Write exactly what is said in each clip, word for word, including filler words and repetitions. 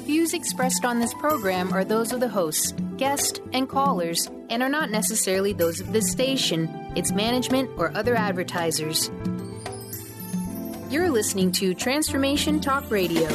views expressed on this program are those of the hosts, guests, and callers, and are not necessarily those of this station, its management, or other advertisers. You're listening to Transformation Talk Radio.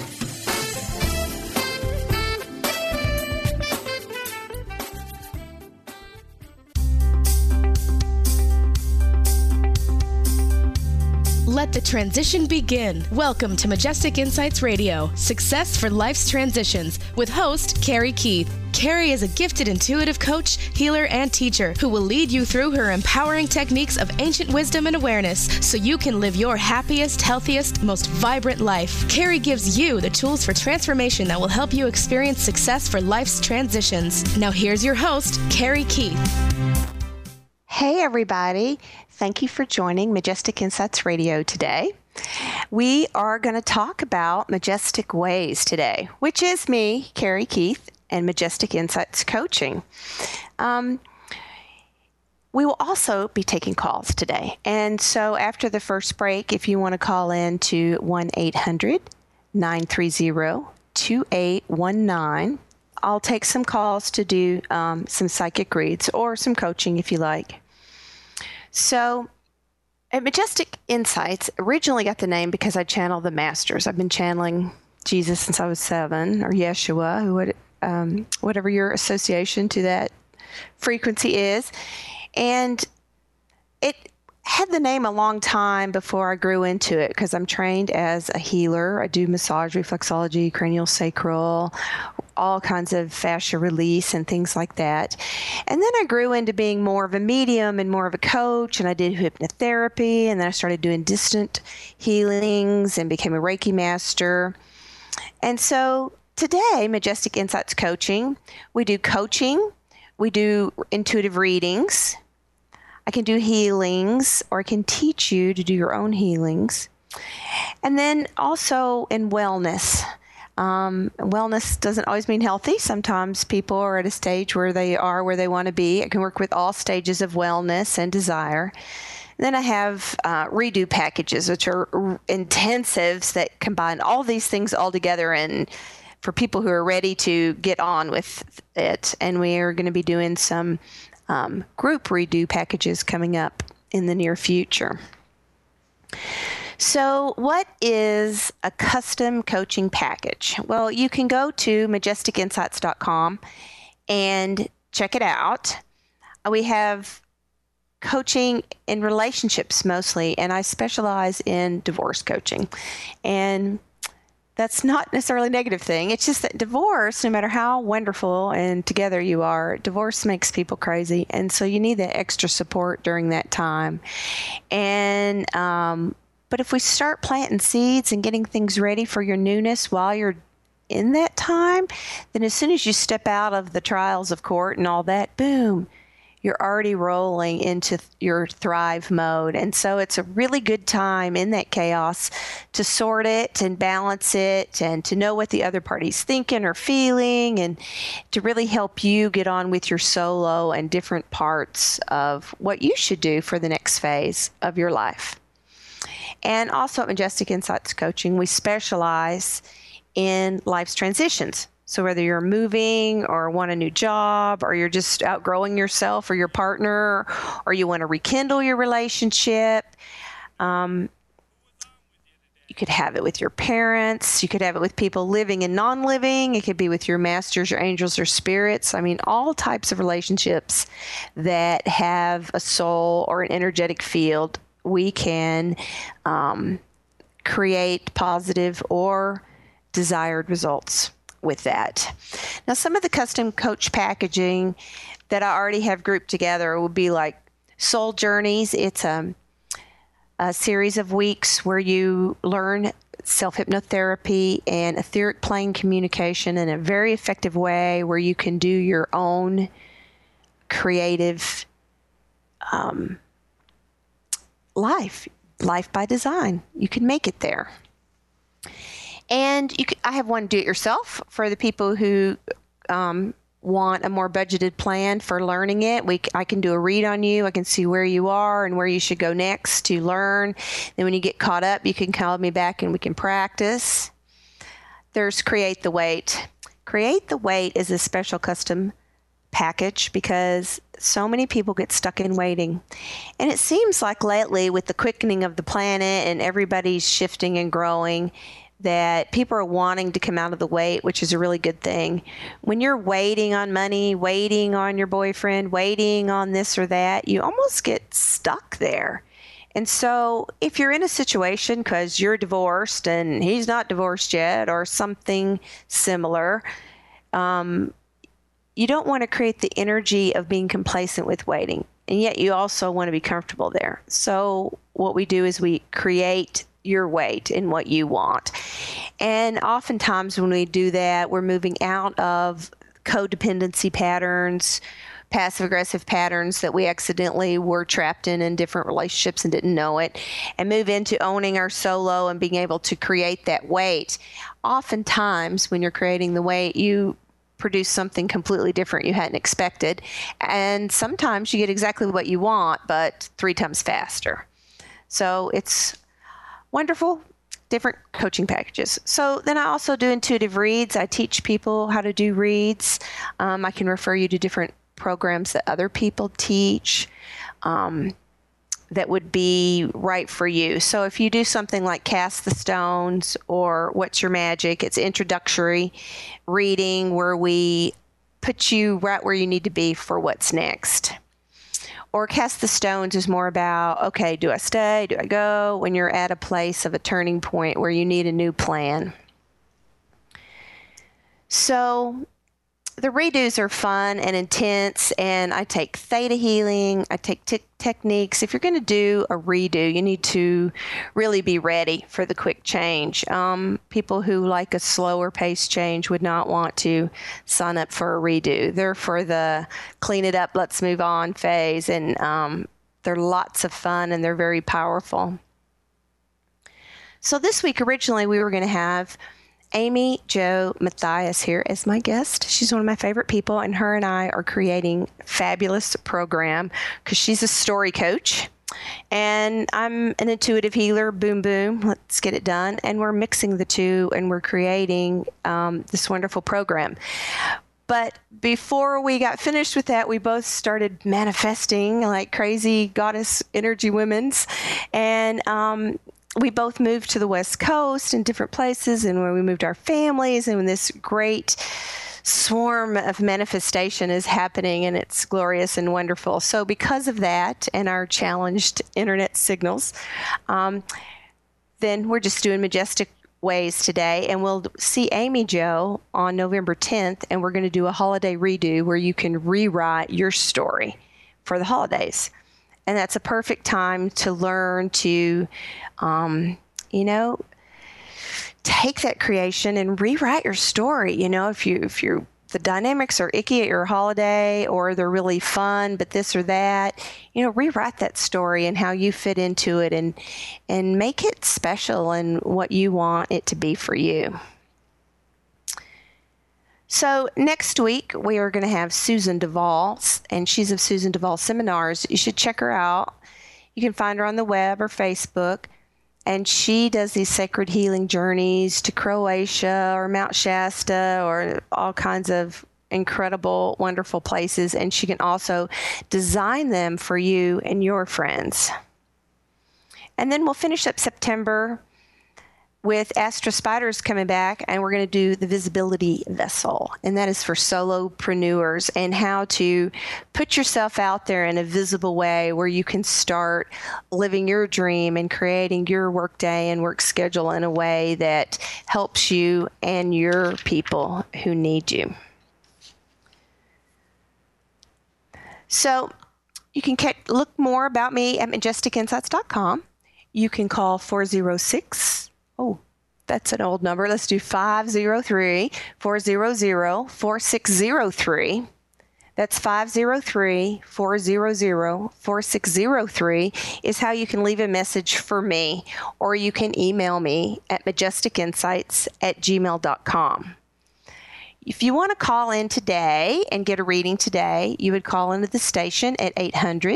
Let the transition begin. Welcome to Majestic Insights Radio, Success for Life's Transitions, with host Carrie Keith. Carrie is a gifted intuitive coach, healer, and teacher who will lead you through her empowering techniques of ancient wisdom and awareness so you can live your happiest, healthiest, most vibrant life. Carrie gives you the tools for transformation that will help you experience success for life's transitions. Now here's your host, Carrie Keith. Hey everybody, thank you for joining Majestic Insights Radio today. We are going to talk about Majestic Ways today, which is me, Carrie Keith, and Majestic Insights Coaching. Um, we will also be taking calls today. And so after the first break, if you want to call in to one eight hundred, nine three zero, two eight one nine, I'll take some calls to do um, some psychic reads or some coaching if you like. So at Majestic Insights, originally got the name because I channel the masters. I've been channeling Jesus since I was seven, or Yeshua, who would, um, whatever your association to that frequency is. And it had the name a long time before I grew into it because I'm trained as a healer. I do massage, reflexology, cranial sacral, all kinds of fascia release and things like that. And then I grew into being more of a medium and more of a coach, and I did hypnotherapy, and then I started doing distant healings and became a Reiki master. And so today, Majestic Insights Coaching, we do coaching, we do intuitive readings, I can do healings, or I can teach you to do your own healings. And then also in wellness. Um, wellness doesn't always mean healthy. Sometimes people are at a stage where they are where they want to be. I can work with all stages of wellness and desire. And then I have uh, redo packages, which are r- intensives that combine all these things all together, and for people who are ready to get on with it. And we are going to be doing some Um, group redo packages coming up in the near future. So what is a custom coaching package? Well, you can go to majestic insights dot com and check it out. We have coaching in relationships mostly, and I specialize in divorce coaching. And that's not necessarily a negative thing. It's just that divorce, no matter how wonderful and together you are, divorce makes people crazy. And so you need that extra support during that time. And, um, but if we start planting seeds and getting things ready for your newness while you're in that time, then as soon as you step out of the trials of court and all that, boom, you're already rolling into your thrive mode. And so it's a really good time in that chaos to sort it and balance it and to know what the other party's thinking or feeling, and to really help you get on with your solo and different parts of what you should do for the next phase of your life. And also at Majestic Insights Coaching, we specialize in life's transitions. So whether you're moving or want a new job, or you're just outgrowing yourself or your partner, or you want to rekindle your relationship, um, you could have it with your parents. You could have it with people living and non-living. It could be with your masters, your angels, or spirits. I mean, all types of relationships that have a soul or an energetic field, we can um, create positive or desired results with that. Now, some of the custom coach packaging that I already have grouped together would be like Soul Journeys. It's a, a series of weeks where you learn self-hypnotherapy and etheric plane communication in a very effective way, where you can do your own creative um, life, life by design. You can make it there. And you can, I have one do-it-yourself for the people who um, want a more budgeted plan for learning it. We, I can do a read on you. I can see where you are and where you should go next to learn. Then when you get caught up, you can call me back and we can practice. there's Create the Weight. Create the Weight is a special custom package because so many people get stuck in waiting. And it seems like lately, with the quickening of the planet and everybody's shifting and growing, that people are wanting to come out of the wait, which is a really good thing. When you're waiting on money, waiting on your boyfriend, waiting on this or that, you almost get stuck there. And so if you're in a situation because you're divorced and he's not divorced yet or something similar, um, you don't want to create the energy of being complacent with waiting. And yet you also want to be comfortable there. So what we do is we create your weight in what you want. And oftentimes when we do that, we're moving out of codependency patterns, passive aggressive patterns that we accidentally were trapped in in different relationships and didn't know it, and move into owning our solo and being able to create that weight. Oftentimes when you're creating the weight, you produce something completely different you hadn't expected. And sometimes you get exactly what you want, but three times faster. So it's wonderful, different coaching packages. So then I also do intuitive reads. I teach people how to do reads. Um, I can refer you to different programs that other people teach um, that would be right for you. So if you do something like Cast the Stones or What's Your Magic, it's introductory reading where we put you right where you need to be for what's next. Or Cast the Stones is more about, okay, do I stay? Do I go? When you're at a place of a turning point where you need a new plan. So the redos are fun and intense, and I take theta healing, I take t- techniques. If you're going to do a redo, you need to really be ready for the quick change. Um, people who like a slower pace change would not want to sign up for a redo. They're for the clean it up, let's move on phase, and um, they're lots of fun and they're very powerful. So this week, originally, we were going to have Amy Jo Matthias here as my guest. She's one of my favorite people, and her and I are creating a fabulous program because she's a story coach and I'm an intuitive healer. Boom, boom, let's get it done. And we're mixing the two and we're creating um, this wonderful program. But before we got finished with that, we both started manifesting like crazy goddess energy women's, and um, we both moved to the West Coast in different places, and where we moved our families, and when this great swarm of manifestation is happening, and it's glorious and wonderful. So because of that and our challenged internet signals, um, then we're just doing Majestic Ways today, and we'll see Amy Jo on November tenth, and we're going to do a holiday redo where you can rewrite your story for the holidays. And that's a perfect time to learn to, um, you know, take that creation and rewrite your story. You know, if you if you the dynamics are icky at your holiday, or they're really fun, but this or that, you know, rewrite that story and how you fit into it, and and make it special and what you want it to be for you. So next week, we are going to have Susan Duvall, and she's of Susan Duvall Seminars. You should check her out. You can find her on the web or Facebook, and she does these sacred healing journeys to Croatia or Mount Shasta or all kinds of incredible, wonderful places, and she can also design them for you and your friends. And then we'll finish up September with Astra Spiders coming back, and we're going to do the Visibility Vessel, and that is for solopreneurs and how to put yourself out there in a visible way where you can start living your dream and creating your workday and work schedule in a way that helps you and your people who need you. So you can look more about me at majestic insights dot com. You can call four oh six Oh, that's an old number. Let's do five oh three, four hundred, four six oh three. That's five oh three, four hundred, four six oh three is how you can leave a message for me, or you can email me at majestic insights at gmail dot com. If you want to call in today and get a reading today, you would call into the station at eight hundred,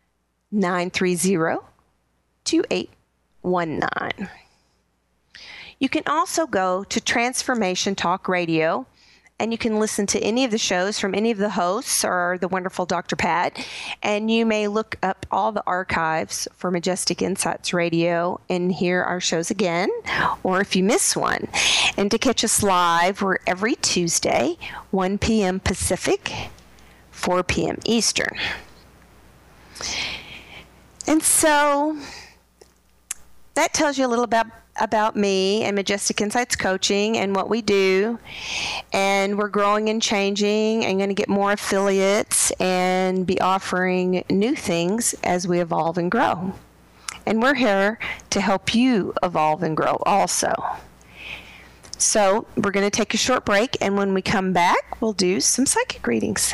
nine three zero, two eight one nine. You can also go to Transformation Talk Radio, and you can listen to any of the shows from any of the hosts or the wonderful Doctor Pat. And you may look up all the archives for Majestic Insights Radio and hear our shows again, or if you miss one. And to catch us live, we're every Tuesday, one p.m. Pacific, four p.m. Eastern. And so that tells you a little about about me and Majestic Insights Coaching and what we do. And we're growing and changing and going to get more affiliates and be offering new things as we evolve and grow. And we're here to help you evolve and grow also. So we're going to take a short break, and when we come back, we'll do some psychic readings.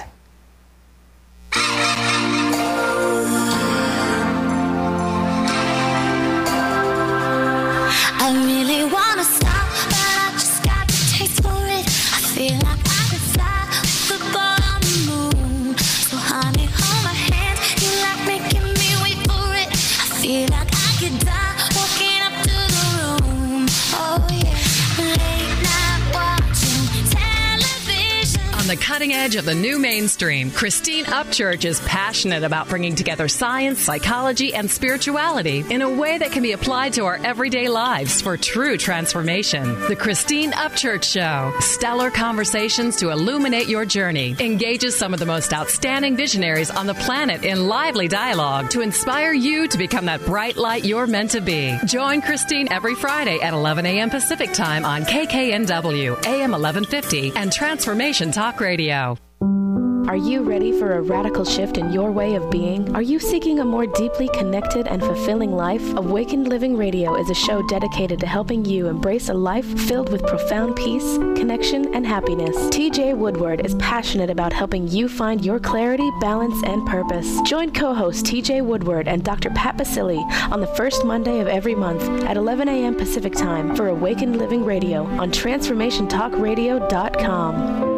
I really wanna stop, but I just got the taste for it. I feel like I could fly with the ball on the moon. So honey, hold my hand, you like making me wait for it. I feel like I could die walking up to the room. Oh yeah, late night watching television. On the cutting edge of the new mainstream, Christine Upchurch is passionate about bringing together science, psychology, and spirituality in a way that can be applied to our everyday lives for true transformation. The Christine Upchurch Show, stellar conversations to illuminate your journey, engages some of the most outstanding visionaries on the planet in lively dialogue to inspire you to become that bright light you're meant to be. Join Christine every Friday at eleven a.m. Pacific Time on K K N W, A M eleven fifty, and Transformation Talk Radio. Are you ready for a radical shift in your way of being? Are you seeking a more deeply connected and fulfilling life? Awakened Living Radio is a show dedicated to helping you embrace a life filled with profound peace, connection, and happiness. T J Woodward is passionate about helping you find your clarity, balance, and purpose. Join co-host T J Woodward and Doctor Pat Basili on the first Monday of every month at eleven a.m. Pacific Time for Awakened Living Radio on transformation talk radio dot com.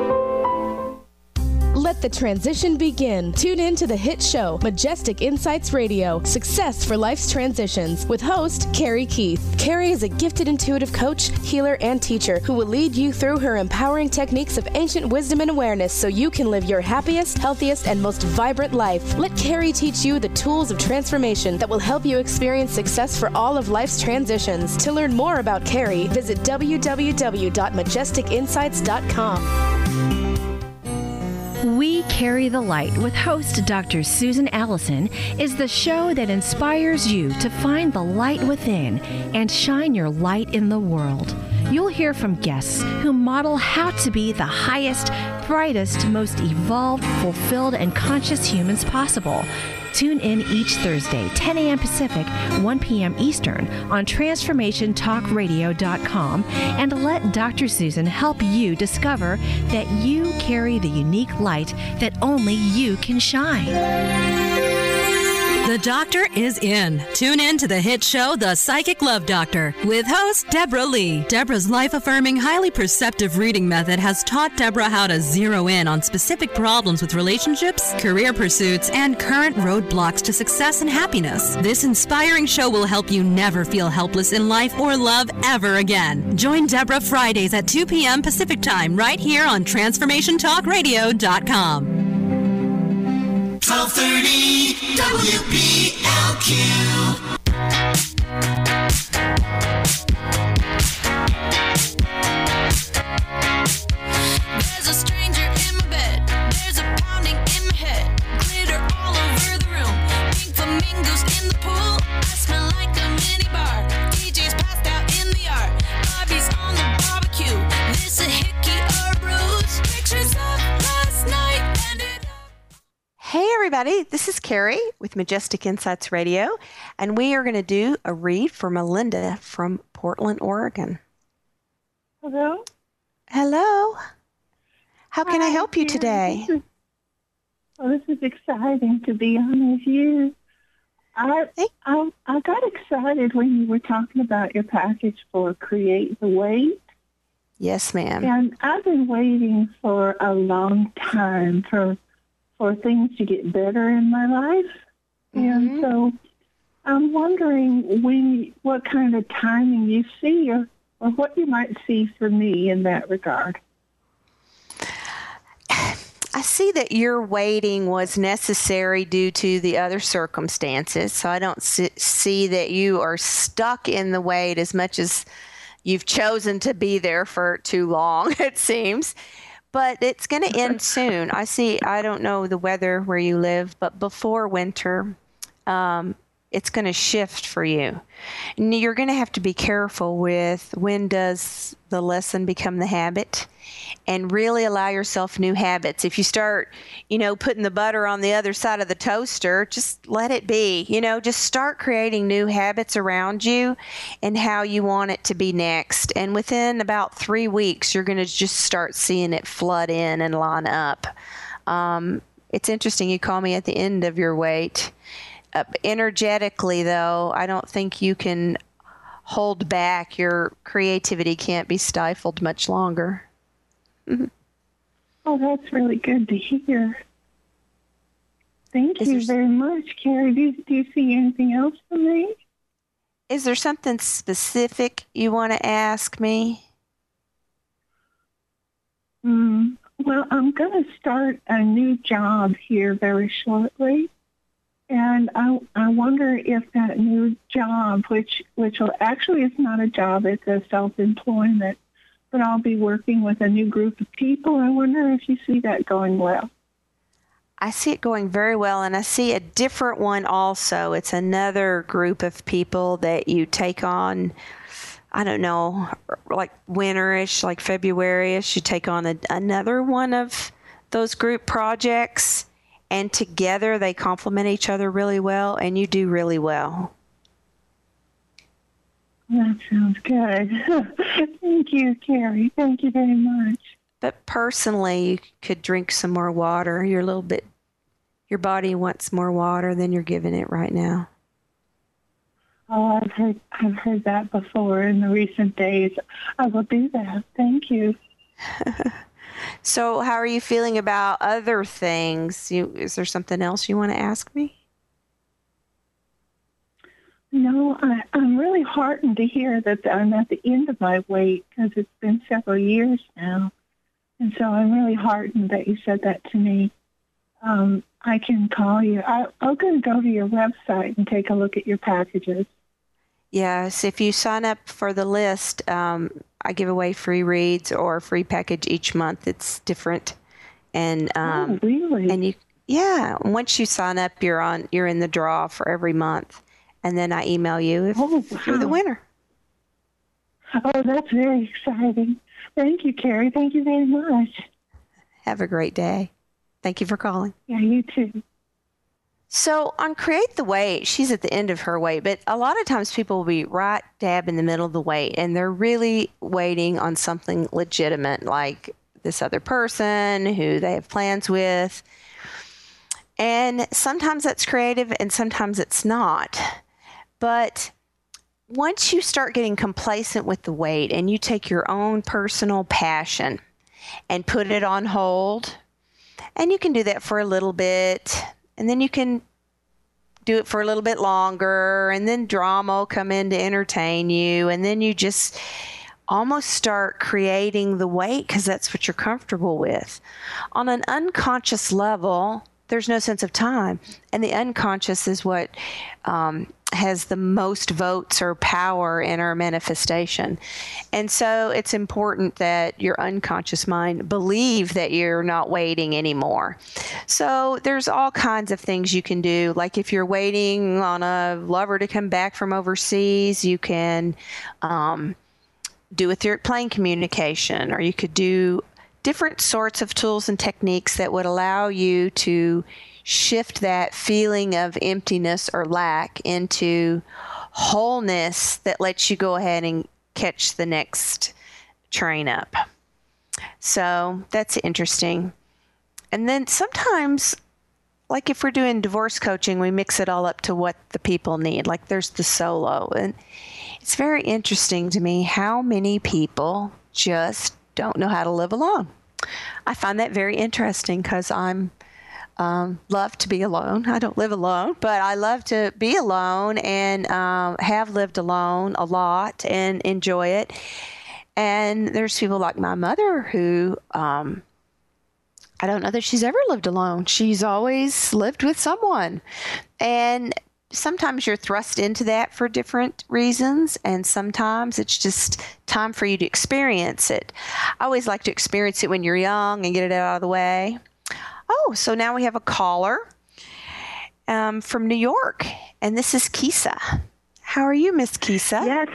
Let the transition begin. Tune in to the hit show, Majestic Insights Radio, Success for Life's Transitions, with host Carrie Keith. Carrie is a gifted intuitive coach, healer, and teacher who will lead you through her empowering techniques of ancient wisdom and awareness so you can live your happiest, healthiest, and most vibrant life. Let Carrie teach you the tools of transformation that will help you experience success for all of life's transitions. To learn more about Carrie, visit w w w dot majestic insights dot com. We Carry the Light with host Doctor Susan Allison is the show that inspires you to find the light within and shine your light in the world. You'll hear from guests who model how to be the highest, brightest, most evolved, fulfilled, and conscious humans possible. Tune in each Thursday, ten a.m. Pacific, one p.m. Eastern, on transformation talk radio dot com, and let Doctor Susan help you discover that you carry the unique light that only you can shine. The doctor is in. Tune in to the hit show, The Psychic Love Doctor, with host Deborah Lee. Deborah's life-affirming, highly perceptive reading method has taught Deborah how to zero in on specific problems with relationships, career pursuits, and current roadblocks to success and happiness. This inspiring show will help you never feel helpless in life or love ever again. Join Deborah Fridays at two p.m. Pacific Time right here on transformation talk radio dot com. twelve thirty W P L Q. There's a stranger in my bed. There's a pounding in my head. Glitter all over the room. Pink flamingos in the pool. I smell like a mini bar. D J's passed out in the yard. Bobby's on the barbecue. This a hickey or a bruise. Pictures of last night ended up. Hey everybody, this is Carrie with Majestic Insights Radio, and we are going to do a read for Melinda from Portland, Oregon. Hello? Hello. How can Hi, I help you Carrie. today? This is, well, this is exciting to be on with you. I, Hey. I I got excited when you were talking about your package for Create the Wait, Yes, ma'am. and I've been waiting for a long time for for things to get better in my life, Mhm. and so I'm wondering when what kind of timing you see, or or what you might see for me in that regard. I see that your waiting was necessary due to the other circumstances. So I don't see that you are stuck in the wait as much as you've chosen to be there for too long, it seems. But it's going to end soon. I see, I don't know the weather where you live, but before winter, um, it's going to shift for you. And you're going to have to be careful with when does the lesson become the habit, and really allow yourself new habits. If you start, you know, putting the butter on the other side of the toaster, just let it be. You know, just start creating new habits around you and how you want it to be next. And within about three weeks, you're going to just start seeing it flood in and line up. Um, it's interesting you call me at the end of your wait. Uh, energetically, though, I don't think you can hold back. Your creativity can't be stifled much longer. Mm-hmm. Oh, that's really good to hear. Thank Is you there, very much, Carrie. Do you, do you see anything else for me? Is there something specific you want to ask me? Mm, well, I'm going to start a new job here very shortly. And I, I wonder if that new job, which, which will, actually is not a job, it's a self-employment, but I'll be working with a new group of people. I wonder if you see that going well. I see it going very well, and I see a different one also. It's another group of people that you take on, I don't know, like winterish, like February-ish. You take on a, another one of those group projects, and together they complement each other really well, and you do really well. That sounds good. Thank you, Carrie. Thank you very much. But personally, you could drink some more water. You're a little bit, your body wants more water than you're giving it right now. Oh, I've heard, I've heard that before in the recent days. I will do that. Thank you. So how are you feeling about other things? You, is there something else you want to ask me? No, I, I'm really heartened to hear that I'm at the end of my wait, because it's been several years now. And so I'm really heartened that you said that to me. Um, I can call you. I, I'm going to go to your website and take a look at your packages. Yes, if you sign up for the list, um, I give away free reads or a free package each month. It's different. And um, oh, really? And you, yeah, once you sign up, you're on. You're in the draw for every month. And then I email you if, oh, if you're the winner. Oh, that's very exciting. Thank you, Carrie. Thank you very much. Have a great day. Thank you for calling. Yeah, you too. So on Create the Wait, she's at the end of her wait, but a lot of times people will be right dab in the middle of the wait, and they're really waiting on something legitimate, like this other person who they have plans with. And sometimes that's creative and sometimes it's not. But once you start getting complacent with the wait and you take your own personal passion and put it on hold, and you can do that for a little bit, and then you can do it for a little bit longer, and then drama will come in to entertain you, and then you just almost start creating the wait because that's what you're comfortable with. On an unconscious level, there's no sense of time, and the unconscious is what um, has the most votes or power in our manifestation. And so it's important that your unconscious mind believe that you're not waiting anymore. So there's all kinds of things you can do. Like if you're waiting on a lover to come back from overseas, you can um, do etheric plane communication, or you could do different sorts of tools and techniques that would allow you to shift that feeling of emptiness or lack into wholeness that lets you go ahead and catch the next train up. So that's interesting. And then sometimes, like if we're doing divorce coaching, we mix it all up to what the people need. Like there's the solo. And it's very interesting to me how many people just don't know how to live alone. I find that very interesting because I'm um, love to be alone. I don't live alone, but I love to be alone and um, have lived alone a lot and enjoy it. And there's people like my mother who um, I don't know that she's ever lived alone. She's always lived with someone. And sometimes you're thrust into that for different reasons, and sometimes it's just time for you to experience it. I always like to experience it when you're young and get it out of the way. Oh, so now we have a caller um, from New York, and this is Kisa. How are you, Miss Kisa? Yes.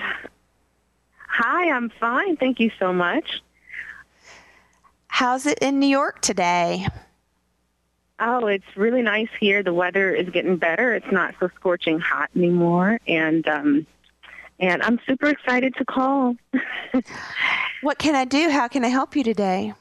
Hi, I'm fine. Thank you so much. How's it in New York today? Oh, it's really nice here. The weather is getting better. It's not so scorching hot anymore, and um, and I'm super excited to call. What can I do? How can I help you today?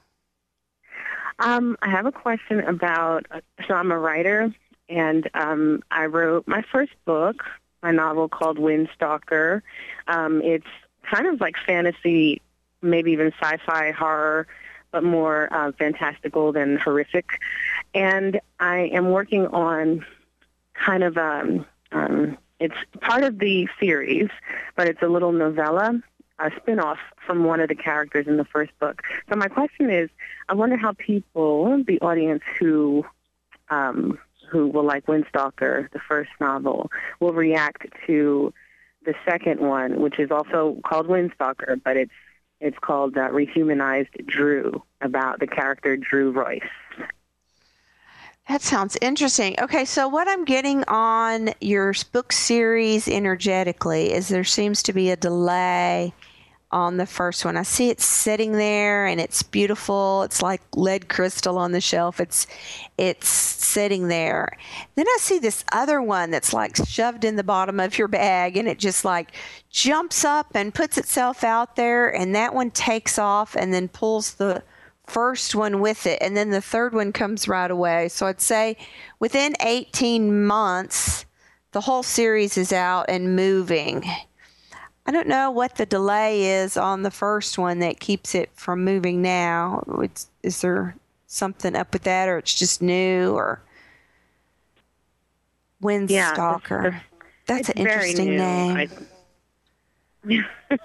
Um, I have a question about, so I'm a writer, and um, I wrote my first book, my novel called Windstalker. Um, it's kind of like fantasy, maybe even sci-fi horror, but more uh, fantastical than horrific. And I am working on kind of, um, um, it's part of the series, but it's a little novella, a spin-off from one of the characters in the first book. So my question is, I wonder how people, the audience who um, who will like Windstalker, the first novel, will react to the second one, which is also called Windstalker, but it's it's called uh, Rehumanized Drew, about the character Drew Royce. That sounds interesting. Okay, so what I'm getting on your book series energetically is there seems to be a delay on the first one. I see it sitting there and it's beautiful. It's like lead crystal on the shelf. It's it's sitting there. Then I see this other one that's like shoved in the bottom of your bag, and it just like jumps up and puts itself out there, and that one takes off and then pulls the first one with it, and then the third one comes right away. So I'd say within eighteen months, the whole series is out and moving. I don't know what the delay is on the first one that keeps it from moving now. It's, is there something up with that, or it's just new, or Windstalker? Yeah, it's, That's it's an interesting name. I,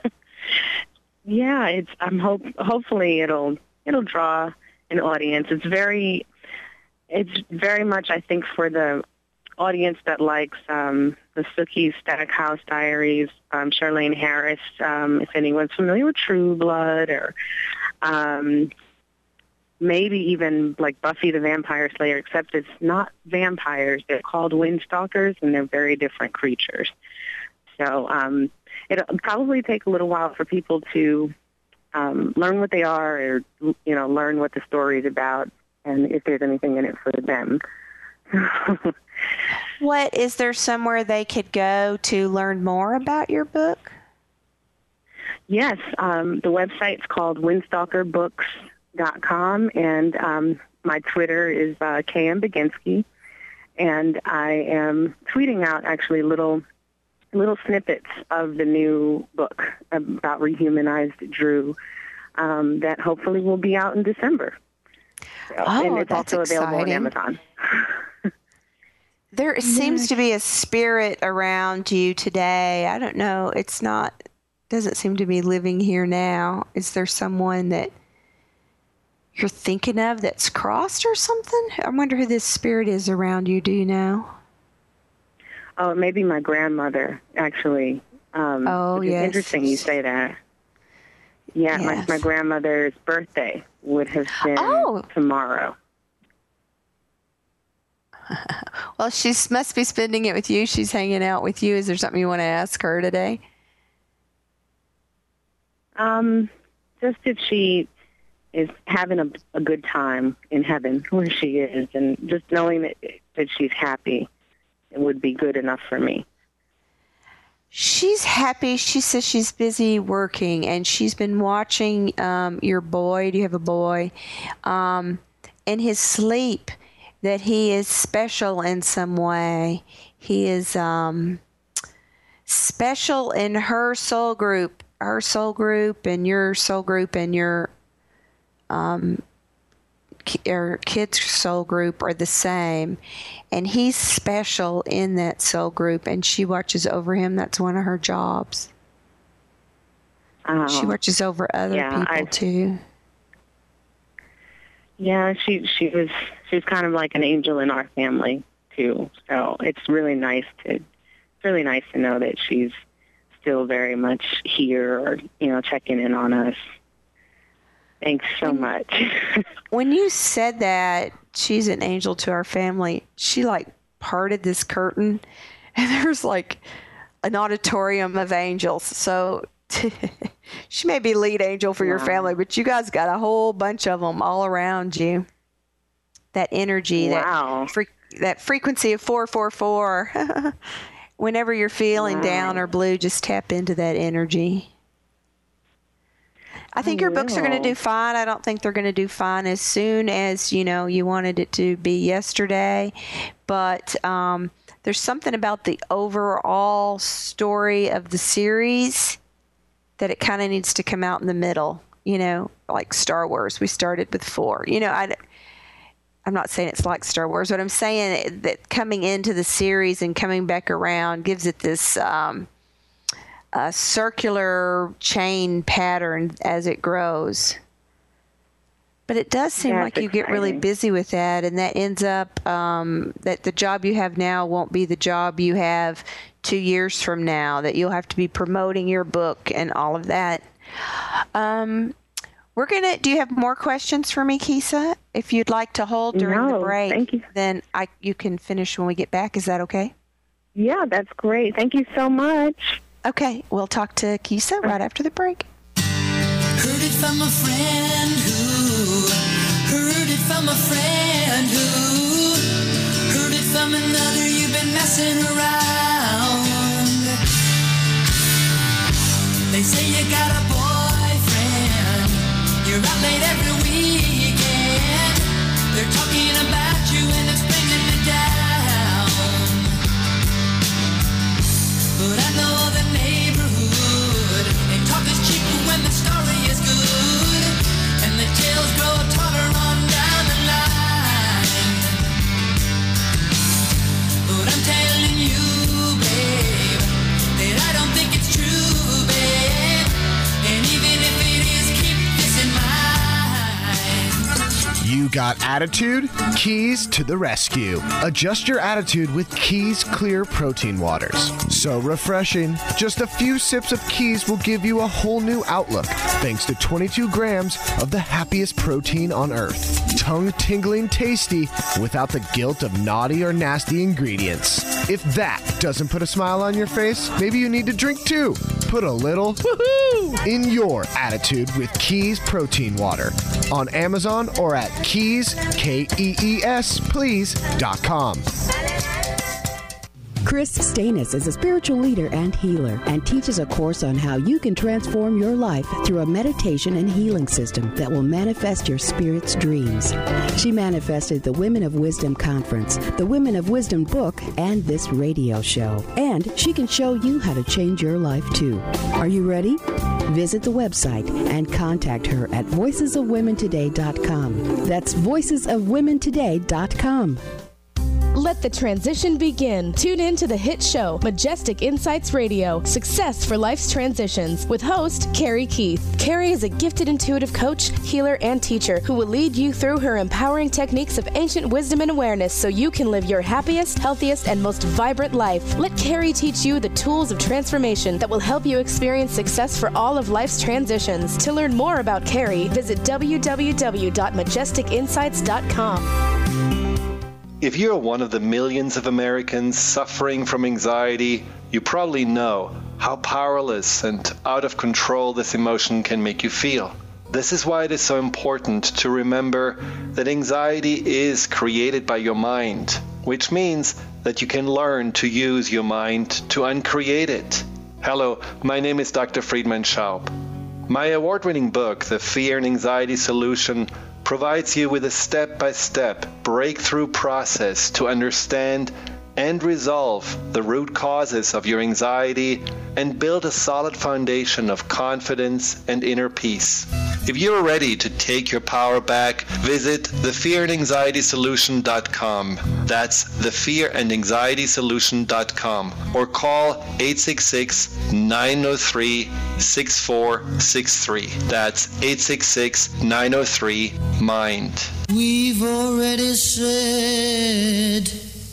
yeah, it's. I'm hope. Hopefully, it'll it'll draw an audience. It's very, it's very much, I think, for the audience that likes um, the Sookie Static House Diaries, um, Charlaine Harris, um, if anyone's familiar with True Blood, or um, maybe even like Buffy the Vampire Slayer, except it's not vampires. They're called Windstalkers, and they're very different creatures. So um, it'll probably take a little while for people to um, learn what they are, or, you know, learn what the story is about, and if there's anything in it for them. What, is there somewhere they could go to learn more about your book? Yes, um, the website's called windstalker books dot com, and um, my Twitter is uh, K M Baginski, and I am tweeting out actually little little snippets of the new book about Rehumanized Drew um, that hopefully will be out in December. So, oh, and it's that's also available exciting. on Amazon. There seems to be a spirit around you today. I don't know. It's not, doesn't seem to be living here now. Is there someone that you're thinking of that's crossed or something? I wonder who this spirit is around you. Do you know? Oh, it may be my grandmother, actually. Um, oh, which is yes. Interesting you say that. Yeah, Yes. my, my grandmother's birthday would have been Oh. tomorrow. Well, she must be spending it with you. She's hanging out with you. Is there something you want to ask her today? Um, just if she is having a, a good time in heaven where she is, and just knowing that, that she's happy, it would be good enough for me. She's happy. She says she's busy working, and she's been watching um, your boy. Do you have a boy? Um, in his sleep, that he is special in some way. He is um, special in her soul group, her soul group, and your soul group, and your um, or kids soul group are the same, and he's special in that soul group, and she watches over him. That's one of her jobs. Oh. She watches over other Yeah, people I- too. Yeah, she she was she was kind of like an angel in our family too. So it's really nice to it's really nice to know that she's still very much here, or you know, checking in on us. Thanks so When- much. When you said that she's an angel to our family, she like parted this curtain, and there's like an auditorium of angels. So she may be lead angel for your Wow. family, but you guys got a whole bunch of them all around you. That energy, Wow. that fre- that frequency of four four four. Whenever you're feeling Wow. down or blue, just tap into that energy. I think I your books are going to will. do fine. I don't think they're going to do fine as soon as, you know, you wanted it to be yesterday. But um, there's something about the overall story of the series that it kind of needs to come out in the middle, you know, like Star Wars. We started with four. You know, I, I'm not saying it's like Star Wars, but I'm saying that coming into the series and coming back around gives it this um, uh, circular chain pattern as it grows. But it does seem That's like you get really exciting. busy with that, and that ends up um, that the job you have now won't be the job you have two years from now, that you'll have to be promoting your book and all of that. Um, we're gonna. Do you have more questions for me, Kisa? If you'd like to hold during the No, break, thank you. then I you can finish when we get back. Is that okay? Yeah, that's great. Thank you so much. Okay, we'll talk to Kisa right after the break. Heard it from a friend who heard it from a friend who heard it from another. You've been messing around. They say you got a boyfriend. You're out late every weekend. They're talking about you and it's bringing me down. But I know the neighborhood. They talk is cheap when the story is good, and the tales grow taller on down the line. But I'm telling you, babe, that I don't think it's true, babe. And even if it is, keep this in mind. You got attitude? Keys to the rescue. Adjust your attitude with Keys Clear Protein Waters. So refreshing. Just a few sips of Keys will give you a whole new outlook thanks to twenty-two grams of the happiest protein on earth. Tongue-tingling tasty without the guilt of naughty or nasty ingredients. If that doesn't put a smile on your face, maybe you need to drink too. Put a little woohoo in your attitude with Keys Protein Water on Amazon or at Keys, K E E S, please, dot com. Chris Stanis is a spiritual leader and healer and teaches a course on how you can transform your life through a meditation and healing system that will manifest your spirit's dreams. She manifested the Women of Wisdom Conference, the Women of Wisdom book, and this radio show. And she can show you how to change your life too. Are you ready? Visit the website and contact her at voices of women today dot com. That's voices of women today dot com. Let the transition begin. Tune in to the hit show, Majestic Insights Radio, Success for Life's Transitions, with host Carrie Keith. Carrie is a gifted intuitive coach, healer, and teacher who will lead you through her empowering techniques of ancient wisdom and awareness so you can live your happiest, healthiest, and most vibrant life. Let Carrie teach you the tools of transformation that will help you experience success for all of life's transitions. To learn more about Carrie, visit w w w dot majestic insights dot com. If you're one of the millions of Americans suffering from anxiety, you probably know how powerless and out of control this emotion can make you feel. This is why it is so important to remember that anxiety is created by your mind, which means that you can learn to use your mind to uncreate it. Hello, my name is Doctor Friedman Schaub. My award-winning book, The Fear and Anxiety Solution, provides you with a step-by-step breakthrough process to understand and resolve the root causes of your anxiety and build a solid foundation of confidence and inner peace. If you're ready to take your power back, visit the fear and anxiety solution dot com. That's the fear and anxiety solution dot com, or call eight six six, nine zero three, six four six three. That's eight six six, nine zero three, MIND. We've already said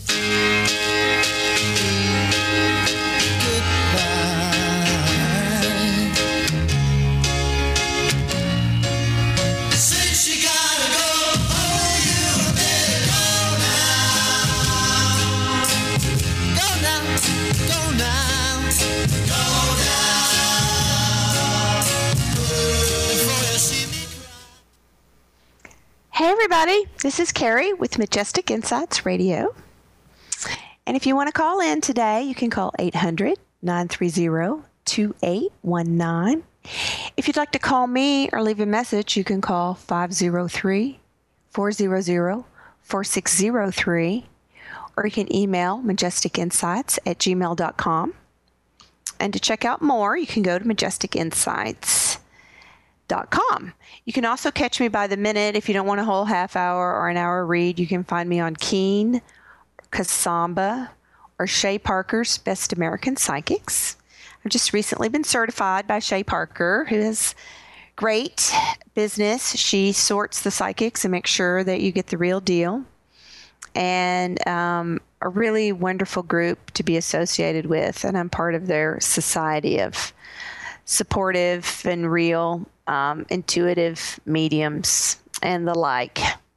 Hey everybody, this is Carrie with Majestic Insights Radio. And if you want to call in today, you can call eight hundred, nine three zero, two eight one nine. If you'd like to call me or leave a message, you can call five zero three, four zero zero, four six zero three, or you can email majestic insights at gmail dot com. And to check out more, you can go to majestic insights dot com. You can also catch me by the minute if you don't want a whole half hour or an hour read. You can find me on Keen, Kasamba, or Shay Parker's Best American Psychics. I've just recently been certified by Shay Parker, who has great business. She sorts the psychics and makes sure that you get the real deal. And um, a really wonderful group to be associated with. And I'm part of their society of supportive and real um, intuitive mediums and the like.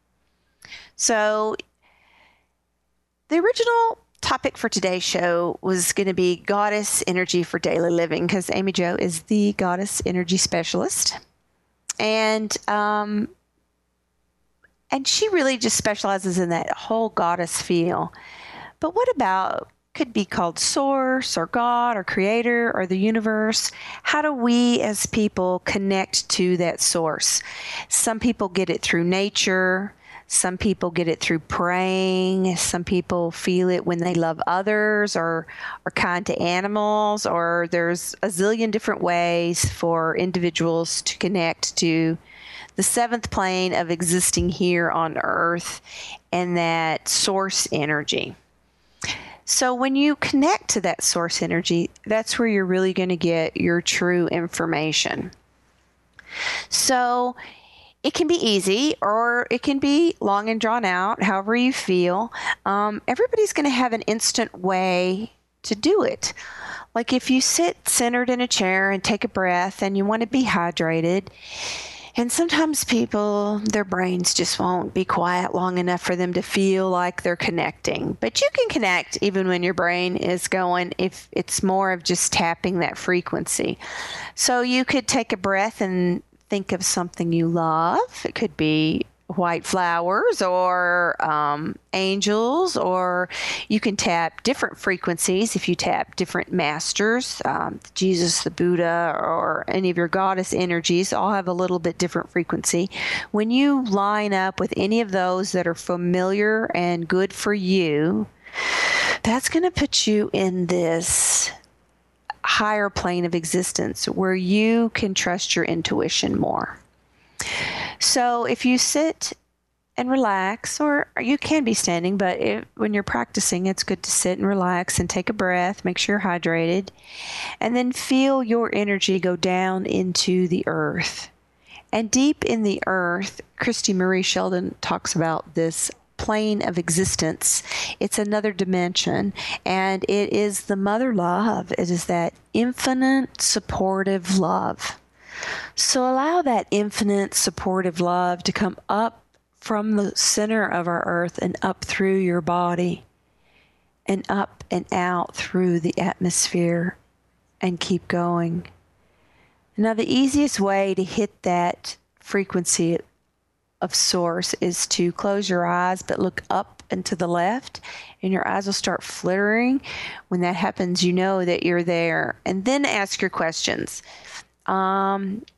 So the original topic for today's show was going to be goddess energy for daily living, because Amy Jo is the goddess energy specialist. And um, and she really just specializes in that whole goddess feel. But what about, could be called source or God or creator or the universe? How do we as people connect to that source? Some people get it through nature. Some people get it through praying. Some people feel it when they love others or are kind to animals, or there's a zillion different ways for individuals to connect to the seventh plane of existing here on Earth and that source energy. So when you connect to that source energy, that's where you're really going to get your true information. So it can be easy or it can be long and drawn out, however you feel. Um, everybody's going to have an instant way to do it. Like if you sit centered in a chair and take a breath and you want to be hydrated, and sometimes people, their brains just won't be quiet long enough for them to feel like they're connecting. But you can connect even when your brain is going, if it's more of just tapping that frequency. So you could take a breath and think of something you love. It could be white flowers or um, angels, or you can tap different frequencies if you tap different masters, um, Jesus, the Buddha, or any of your goddess energies. All have a little bit different frequency. When you line up with any of those that are familiar and good for you, that's going to put you in this higher plane of existence where you can trust your intuition more. So if you sit and relax, or you can be standing, but if, when you're practicing, it's good to sit and relax and take a breath, make sure you're hydrated, and then feel your energy go down into the earth. And deep in the earth, Christy Marie Sheldon talks about this plane of existence. It's another dimension, and it is the mother love. It is that infinite supportive love. So allow that infinite supportive love to come up from the center of our earth and up through your body and up and out through the atmosphere and keep going. Now, the easiest way to hit that frequency of source is to close your eyes but look up and to the left, and your eyes will start flittering. When that happens, you know that you're there. And then ask your questions. Um,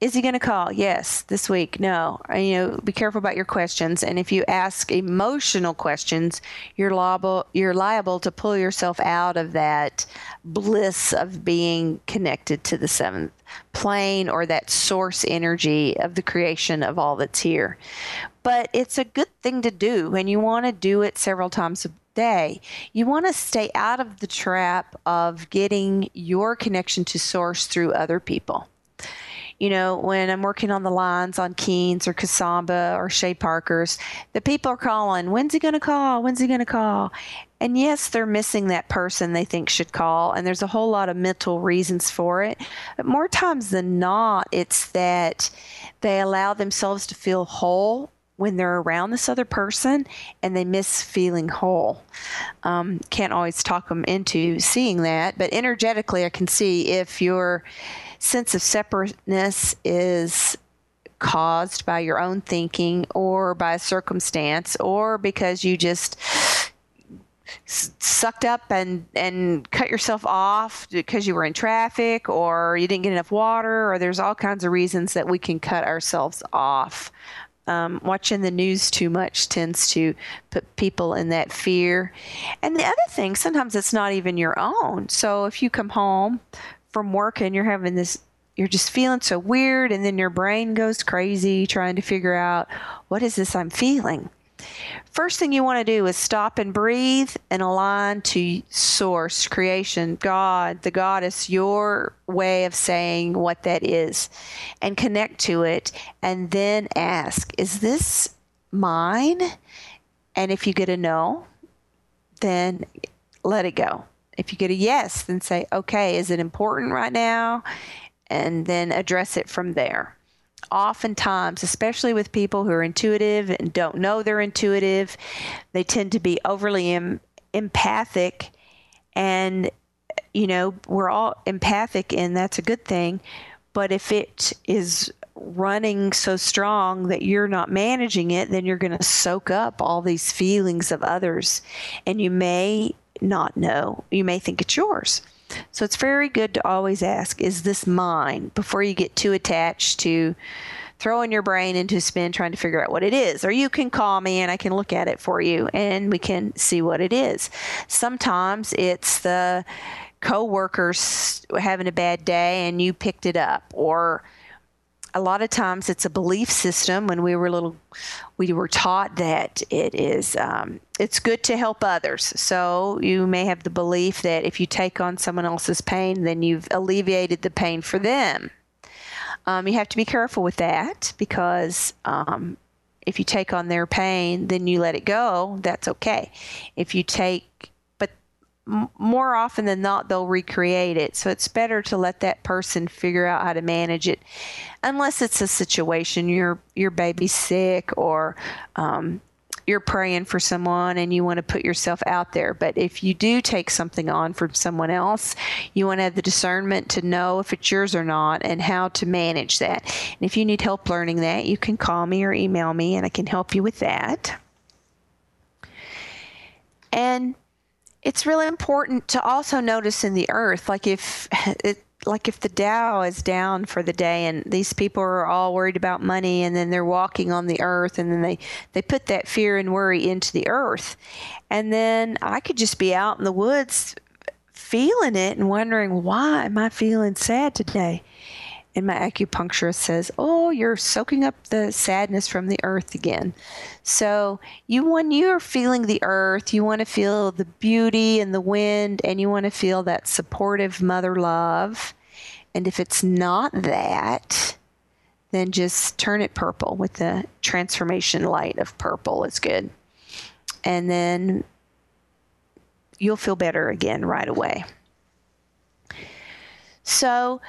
Is he going to call? Yes. This week? No. You know, be careful about your questions. And if you ask emotional questions, you're liable, you're liable to pull yourself out of that bliss of being connected to the seventh plane or that source energy of the creation of all that's here. But it's a good thing to do, and you want to do it several times a day. You want to stay out of the trap of getting your connection to source through other people. You know, when I'm working on the lines on Keen's or Kasamba or Shea Parker's, the people are calling, when's he going to call? When's he going to call? And yes, they're missing that person they think should call, and there's a whole lot of mental reasons for it. But more times than not, it's that they allow themselves to feel whole when they're around this other person, and they miss feeling whole. Um, can't always talk them into seeing that, but energetically I can see if your sense of separateness is caused by your own thinking or by a circumstance, or because you just sucked up and, and cut yourself off because you were in traffic, or you didn't get enough water, or there's all kinds of reasons that we can cut ourselves off. Um, watching the news too much tends to put people in that fear. And the other thing, sometimes it's not even your own. So if you come home from work and you're having this, you're just feeling so weird, and then your brain goes crazy trying to figure out, what is this I'm feeling? First thing you want to do is stop and breathe and align to source, creation, God, the goddess, your way of saying what that is, and connect to it. And then ask, is this mine? And if you get a no, then let it go. If you get a yes, then say, okay, is it important right now? And then address it from there. Oftentimes, especially with people who are intuitive and don't know they're intuitive, they tend to be overly em- empathic. And, you know, we're all empathic, and that's a good thing. But if it is running so strong that you're not managing it, then you're going to soak up all these feelings of others. And you may not know. You may think it's yours. So it's very good to always ask, is this mine? Before you get too attached to throwing your brain into a spin trying to figure out what it is. Or you can call me and I can look at it for you and we can see what it is. Sometimes it's the coworkers having a bad day and you picked it up. Or a lot of times it's a belief system. When we were little, we were taught that it is, um, it's good to help others. So you may have the belief that if you take on someone else's pain, then you've alleviated the pain for them. Um, you have to be careful with that, because um, if you take on their pain, then you let it go. That's okay. If you take, but m- more often than not, they'll recreate it. So it's better to let that person figure out how to manage it. Unless it's a situation, your your baby's sick, or um, you're praying for someone and you want to put yourself out there. But if you do take something on from someone else, you want to have the discernment to know if it's yours or not and how to manage that. And if you need help learning that, you can call me or email me and I can help you with that. And it's really important to also notice in the earth, like if it, like if the Dow is down for the day and these people are all worried about money, and then they're walking on the earth, and then they, they put that fear and worry into the earth. And then I could just be out in the woods feeling it and wondering, why am I feeling sad today? And my acupuncturist says, oh, you're soaking up the sadness from the earth again. So you, when you're feeling the earth, you want to feel the beauty and the wind, and you want to feel that supportive mother love. And if it's not that, then just turn it purple with the transformation light of purple. It's good. And then you'll feel better again right away. So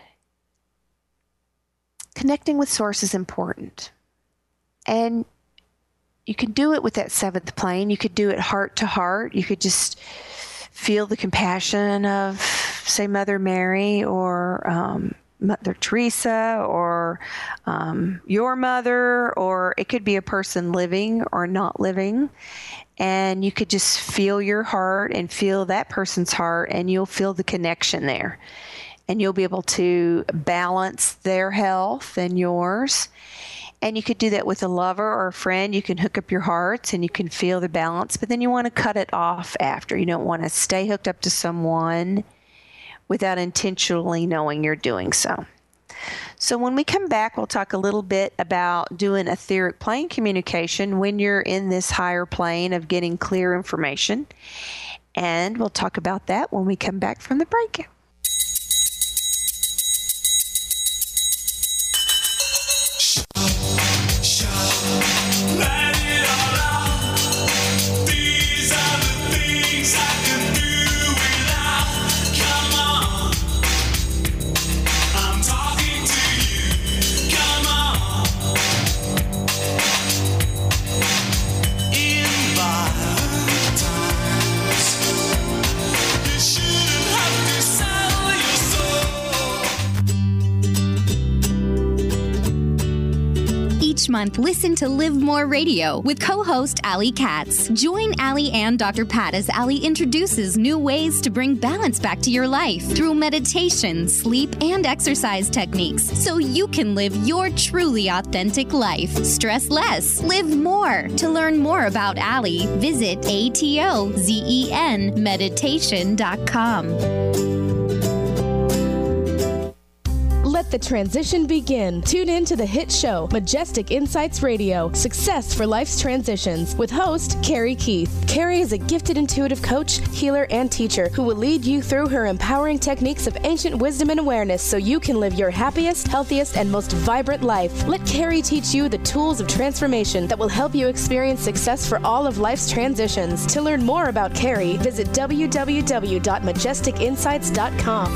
connecting with source is important. And you can do it with that seventh plane. You could do it heart to heart. You could just feel the compassion of, say, Mother Mary, or um, Mother Teresa, or um, your mother, or it could be a person living or not living. And you could just feel your heart and feel that person's heart, and you'll feel the connection there. and you'll be able to balance their health and yours. And you could do that with a lover or a friend. You can hook up your hearts and you can feel the balance, but then you want to cut it off after. You don't want to stay hooked up to someone without intentionally knowing you're doing so. So when we come back, we'll talk a little bit about doing etheric plane communication when you're in this higher plane of getting clear information. And we'll talk about that when we come back from the break. Each month, listen to Live More Radio with co-host Allie Katz. Join Allie and Doctor Pat as Allie introduces new ways to bring balance back to your life through meditation, sleep, and exercise techniques so you can live your truly authentic life. Stress less, live more. To learn more about Allie, visit A T O Z E N meditation dot com. Let the transition begin. Tune in to the hit show, Majestic Insights Radio, Success for Life's Transitions, with host Carrie Keith. Carrie is a gifted intuitive coach, healer, and teacher who will lead you through her empowering techniques of ancient wisdom and awareness so you can live your happiest, healthiest, and most vibrant life. Let Carrie teach you the tools of transformation that will help you experience success for all of life's transitions. To learn more about Carrie, visit w w w dot majestic insights dot com.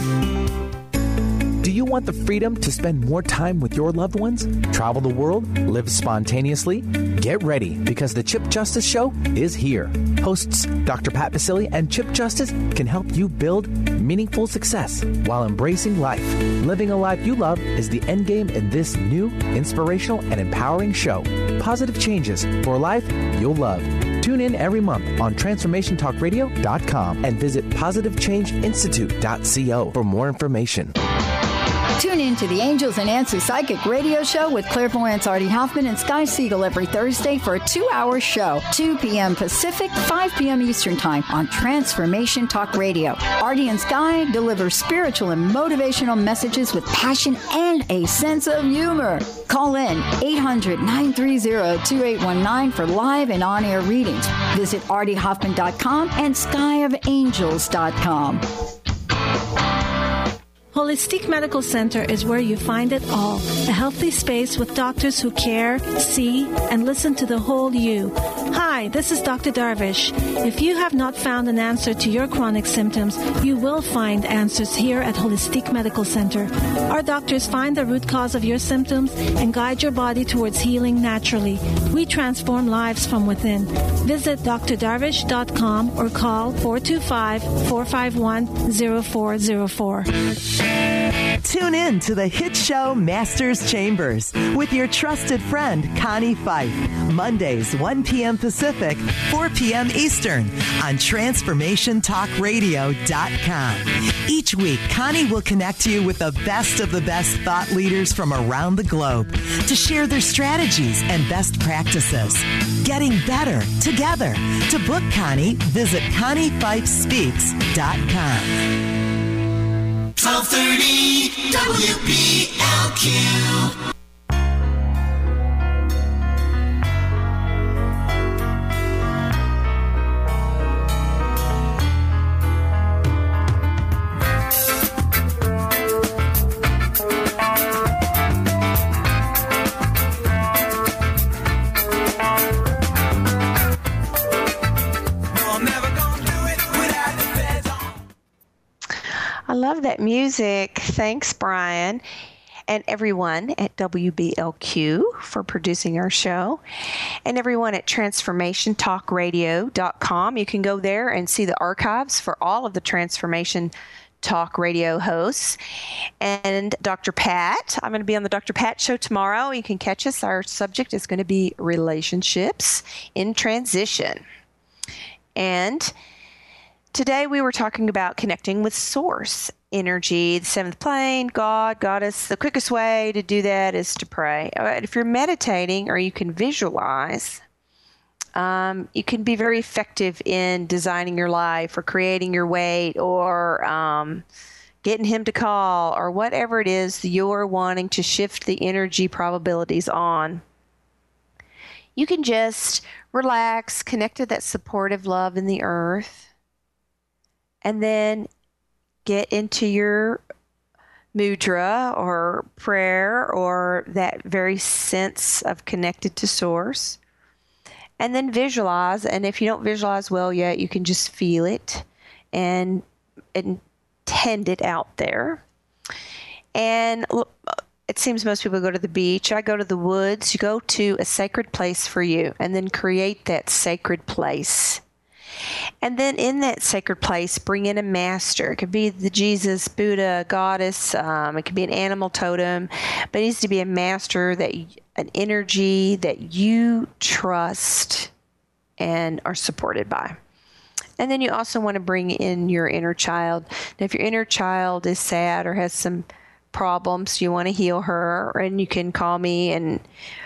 Do you want the freedom to spend more time with your loved ones? Travel the world? Live spontaneously? Get ready, because the Chip Justice Show is here. Hosts Doctor Pat Basile and Chip Justice can help you build meaningful success while embracing life. Living a life you love is the end game in this new, inspirational, and empowering show. Positive changes for a life you'll love. Tune in every month on transformation talk radio dot com and visit positive change institute dot co for more information. Tune in to the Angels and Answers Psychic Radio Show with clairvoyants Artie Hoffman and Sky Siegel every Thursday for a two-hour show, two p.m. Pacific, five p.m. Eastern Time on Transformation Talk Radio. Artie and Sky deliver spiritual and motivational messages with passion and a sense of humor. Call in eight hundred, nine three zero, two eight one nine for live and on-air readings. Visit artie hoffman dot com and sky of angels dot com. Holistic Medical Center is where you find it all. A healthy space with doctors who care, see, and listen to the whole you. Hi, this is Doctor Darvish. If you have not found an answer to your chronic symptoms, you will find answers here at Holistic Medical Center. Our doctors find the root cause of your symptoms and guide your body towards healing naturally. We transform lives from within. Visit d r darvish dot com or call four two five, four five one, zero four zero four. Tune in to the hit show Masters Chambers with your trusted friend Connie Fife. Mondays, one p.m. Pacific, four p.m. Eastern on transformation talk radio dot com. Each week, Connie will connect you with the best of the best thought leaders from around the globe to share their strategies and best practices. Getting better together. To book Connie, visit connie fife speaks dot com. twelve thirty W B L Q. I love that music. Thanks, Brian, and everyone at W B L Q for producing our show, and everyone at transformation talk radio dot com. You can go there and see the archives for all of the Transformation Talk Radio hosts. And Doctor Pat, I'm going to be on the Doctor Pat Show tomorrow. You can catch us. Our subject is going to be relationships in transition. And today we were talking about connecting with source energy, the seventh plane, God, Goddess. The quickest way to do that is to pray. All right, if you're meditating or you can visualize, um, you can be very effective in designing your life or creating your weight or um, getting him to call or whatever it is that you're wanting to shift the energy probabilities on. You can just relax, connect to that supportive love in the earth, and then get into your mudra or prayer or that very sense of connected to source. And then visualize. And if you don't visualize well yet, you can just feel it and intend it out there. And it seems most people go to the beach. I go to the woods. You go to a sacred place for you and then create that sacred place. And then in that sacred place, bring in a master. It could be the Jesus, Buddha, goddess. Um, it could be an animal totem. But it needs to be a master, that an energy that you trust and are supported by. And then you also want to bring in your inner child. Now, if your inner child is sad or has some problems, you want to heal her, and you can call me and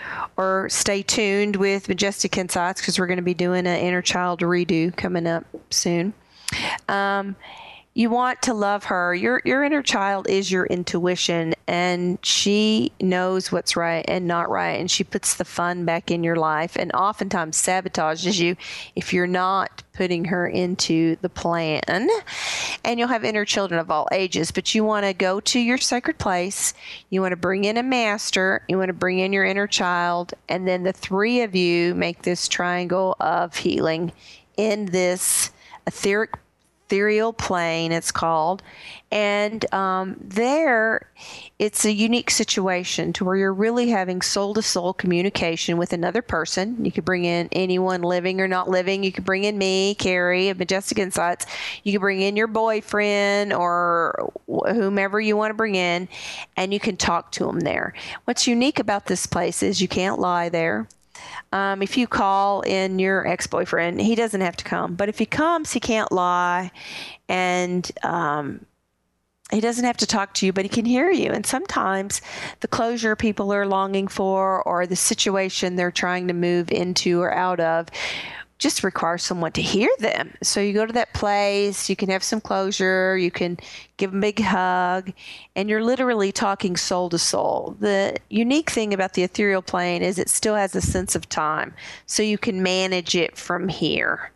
or stay tuned with Majestic Insights, because we're going to be doing an inner child redo coming up soon. Um, you want to love her. Your your inner child is your intuition, and she knows what's right and not right, and she puts the fun back in your life and oftentimes sabotages you if you're not putting her into the plan. And you'll have inner children of all ages, but you want to go to your sacred place. You want to bring in a master. You want to bring in your inner child, and then the three of you make this triangle of healing in this etheric ethereal plane, it's called. And um, there, it's a unique situation to where you're really having soul-to-soul communication with another person. You could bring in anyone living or not living. You could bring in me, Carrie, of Majestic Insights. You could bring in your boyfriend or whomever you want to bring in, and you can talk to them there. What's unique about this place is you can't lie there. Um, if you call in your ex-boyfriend, he doesn't have to come. But if he comes, he can't lie. And um, he doesn't have to talk to you, but he can hear you. And sometimes the closure people are longing for or the situation they're trying to move into or out of just requires someone to hear them. So you go to that place, you can have some closure, you can give them a big hug, and you're literally talking soul to soul. The unique thing about the ethereal plane is it still has a sense of time, so you can manage it from here.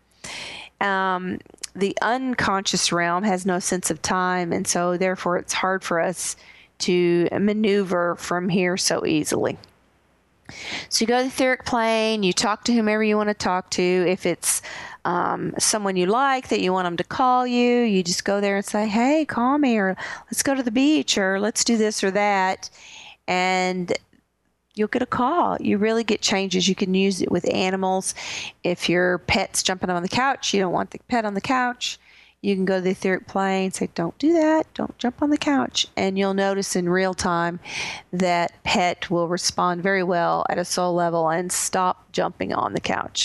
Um, the unconscious realm has no sense of time, and so therefore it's hard for us to maneuver from here so easily. So you go to the etheric plane, you talk to whomever you want to talk to. If it's um, someone you like that you want them to call you, you just go there and say, hey, call me, or let's go to the beach, or let's do this or that. And you'll get a call. You really get changes. You can use it with animals. If your pet's jumping on the couch, you don't want the pet on the couch, you can go to the etheric plane, say, don't do that, don't jump on the couch. And you'll notice in real time that pet will respond very well at a soul level and stop jumping on the couch.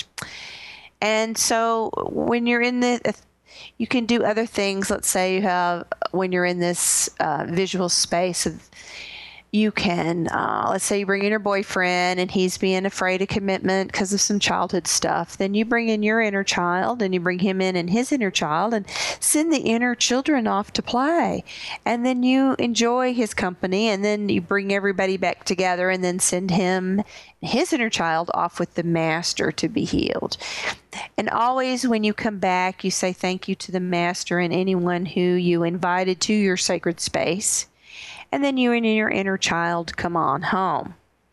And so when you're in the, you can do other things. Let's say you have, when you're in this uh, visual space of, you can, uh, let's say you bring in your boyfriend and he's being afraid of commitment because of some childhood stuff. Then you bring in your inner child and you bring him in and his inner child and send the inner children off to play. And then you enjoy his company, and then you bring everybody back together and then send him, his inner child, off with the master to be healed. And always when you come back, you say thank you to the master and anyone who you invited to your sacred space. And then you and your inner child come on home.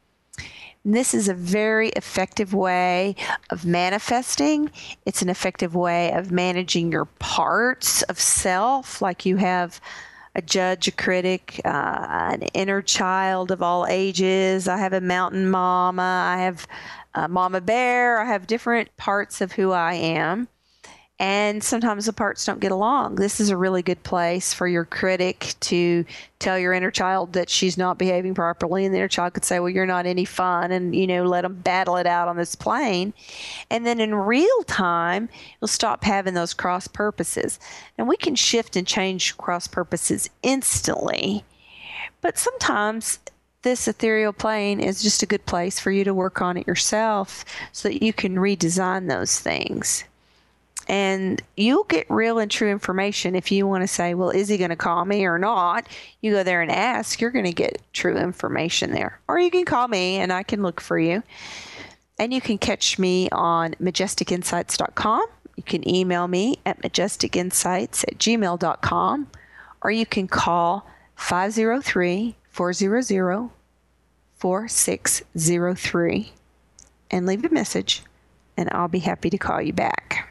And this is a very effective way of manifesting. It's an effective way of managing your parts of self, like you have a judge, a critic, uh, an inner child of all ages. I have a mountain mama. I have a mama bear. I have different parts of who I am. And sometimes the parts don't get along. This is a really good place for your critic to tell your inner child that she's not behaving properly. And the inner child could say, well, you're not any fun. And, you know, let them battle it out on this plane. And then in real time, you'll stop having those cross purposes. And we can shift and change cross purposes instantly. But sometimes this ethereal plane is just a good place for you to work on it yourself so that you can redesign those things. And you'll get real and true information if you want to say, well, is he going to call me or not? You go there and ask, you're going to get true information there. Or you can call me and I can look for you. And you can catch me on majestic insights dot com. You can email me at majestic insights at gmail dot com. Or you can call five oh three, four hundred, four six oh three and leave a message, and I'll be happy to call you back.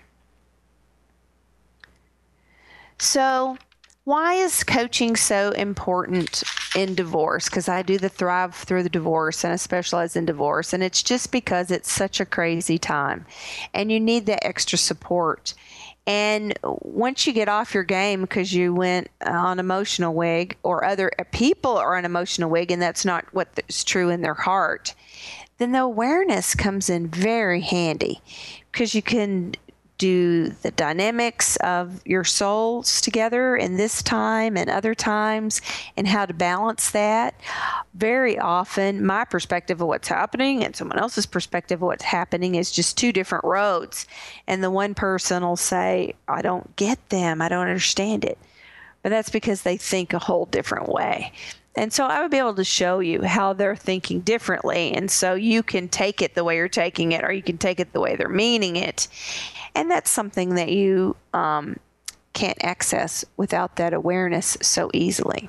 So why is coaching so important in divorce? Because I do the Thrive Through the Divorce and I specialize in divorce. And it's just because it's such a crazy time and you need that extra support. And once you get off your game because you went on emotional wig, or other people are on emotional wig and that's not what's true in their heart, then the awareness comes in very handy, because you can do the dynamics of your souls together in this time and other times, and how to balance that. Very often, my perspective of what's happening and someone else's perspective of what's happening is just two different roads. And the one person will say, I don't get them, I don't understand it. But that's because they think a whole different way. And so I would be able to show you how they're thinking differently. And so you can take it the way you're taking it, or you can take it the way they're meaning it. And that's something that you um, can't access without that awareness so easily.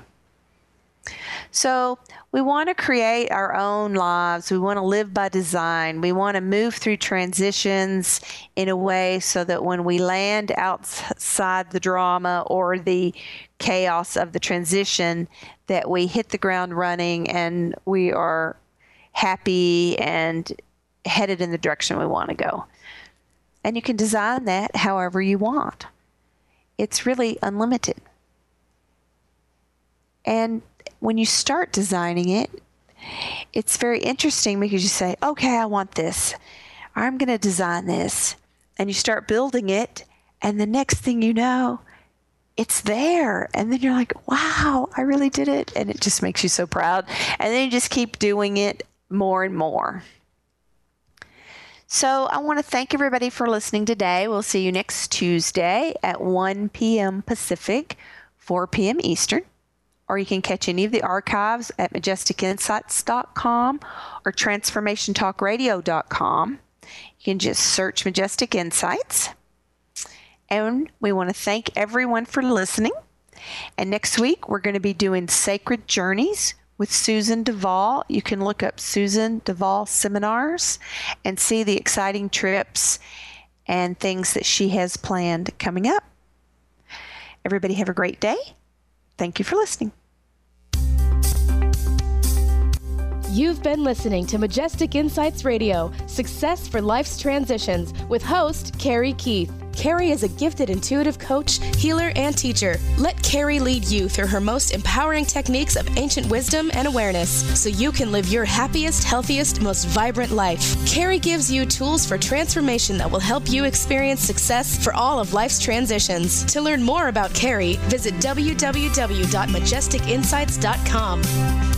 So we want to create our own lives. We want to live by design. We want to move through transitions in a way so that when we land outside the drama or the chaos of the transition, that we hit the ground running and we are happy and headed in the direction we want to go. And you can design that however you want. It's really unlimited. And when you start designing it, it's very interesting because you say, okay, I want this. I'm going to design this. And you start building it. And the next thing you know, it's there. And then you're like, wow, I really did it. And it just makes you so proud. And then you just keep doing it more and more. So I want to thank everybody for listening today. We'll see you next Tuesday at one p.m. Pacific, four p.m. Eastern. Or you can catch any of the archives at majestic insights dot com or transformation talk radio dot com. You can just search Majestic Insights. And we want to thank everyone for listening. And next week, we're going to be doing Sacred Journeys with Susan Duvall. You can look up Susan Duvall Seminars and see the exciting trips and things that she has planned coming up. Everybody have a great day. Thank you for listening. You've been listening to Majestic Insights Radio, Success for Life's Transitions, with host Carrie Keith. Carrie is a gifted intuitive coach, healer, and teacher. Let Carrie lead you through her most empowering techniques of ancient wisdom and awareness so you can live your happiest, healthiest, most vibrant life. Carrie gives you tools for transformation that will help you experience success for all of life's transitions. To learn more about Carrie, visit w w w dot majestic insights dot com.